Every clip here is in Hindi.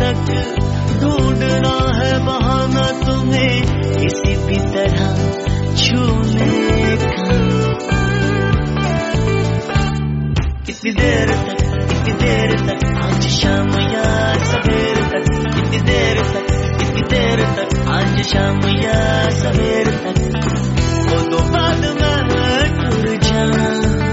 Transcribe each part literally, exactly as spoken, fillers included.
तक ढूंढना है बहाना तुम्हें किसी भी तरह छूने का। कितनी देर तक, कितनी देर तक, आज शाम या सवेर तक, कितनी देर तक, कितनी देर तक, आज शाम या सवेर तक, वो तो बाद में टूट जाना।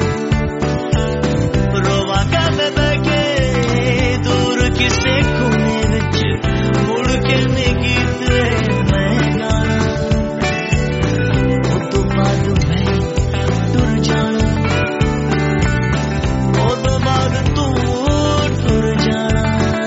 रोवांगा मैं बैठे दूर किसे कोने विच, मुड़ के नहीं गीते मैं गाना, वो तो बाद में टूट जाना, वो तो बाद तू टूट जाना।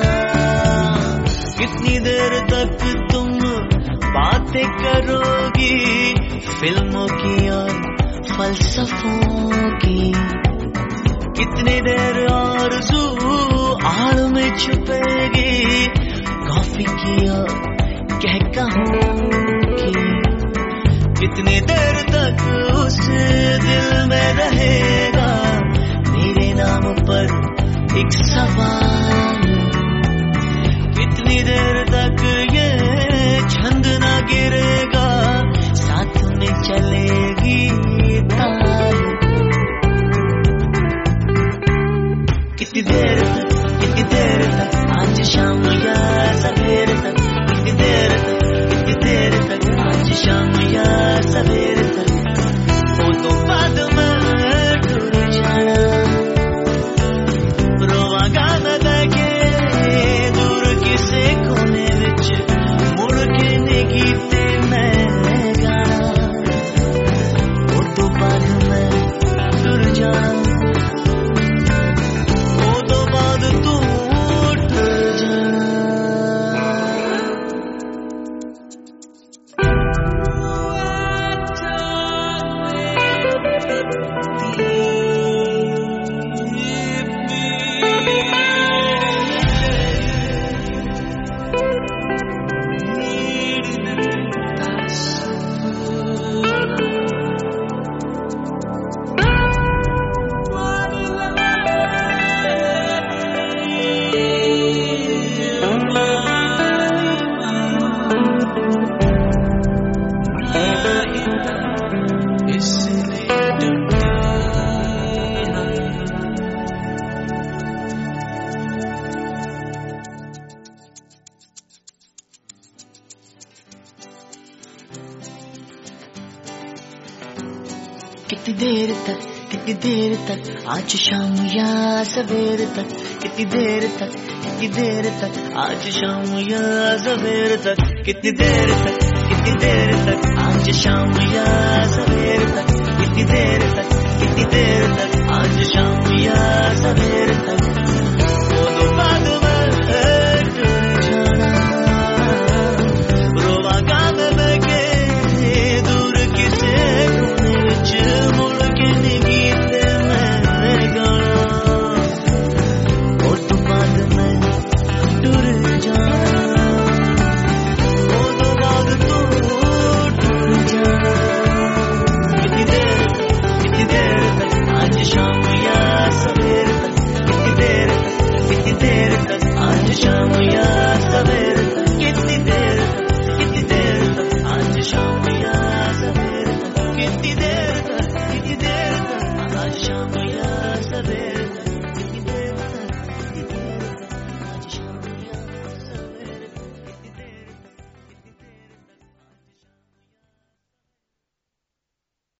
कितनी देर तक तुम बातें करोगी फिल्मों की और फलसफों की, कितनी देर आरज़ू आड़ में छुपेगी कॉफी की और कहकहों की, कितनी देर तक उस दिल में रहेगा मेरे नाम पर एक सवाल, कितनी देर तक ये छंद ना गिरेगा साथ में चलेगी ताल। कितनी देर तक, कितनी देर तक, आज शाम या सवेर तक, कितनी देर तक, कितनी देर तक, आज शाम या सवेर तक, वो तो बाद में टूट जाना। रोवांगा मैं बैठे दूर किसे कोने विच, मुड़ के नहीं गीते मैं गाना, वो तो बाद में टूट जाना, वो तो बाद तू टूट जाना। कितनी देर तक, कितनी देर तक, आज शाम या सवेर तक, कितनी देर तक, कितनी देर तक, आज शाम या सवेर तक, कितनी देर तक, कितनी देर तक, आज शाम या सवेर तक, कितनी देर तक, कितनी देर तक, आज शाम या सवेर तक, वो तो बाद में टूट जाना। रोवांगा मैं बैठे दूर किसे कोने विच, मुड़ के नहीं गीते मैं गाना, वो तो बाद में टूट जाना।